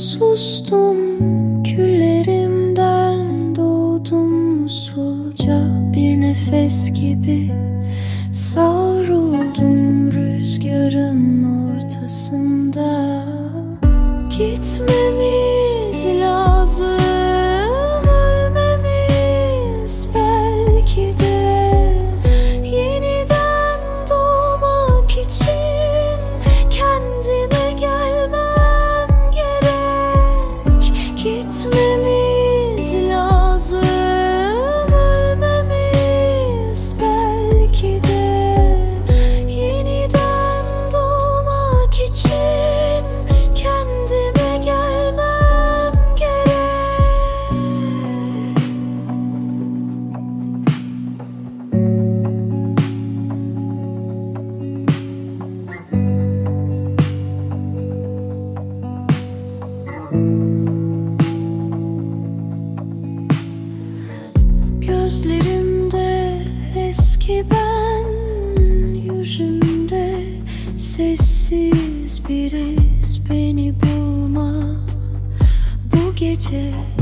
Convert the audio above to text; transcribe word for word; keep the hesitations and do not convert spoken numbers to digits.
sustum, küllerimden doğdum usulca. Bir nefes gibi savruldum rüzgarın ortasında. Gitmemiz lazım, ölmemiz belki de. Yeniden doğmak için kendime gelmem gerek. Gitmemiz lazım, ölmemiz belki de. Yeniden doğmak için kendime gelmem gerek. Gözlerimde eski ben, yüzümde sessiz bir iz. Beni bulma bu gece.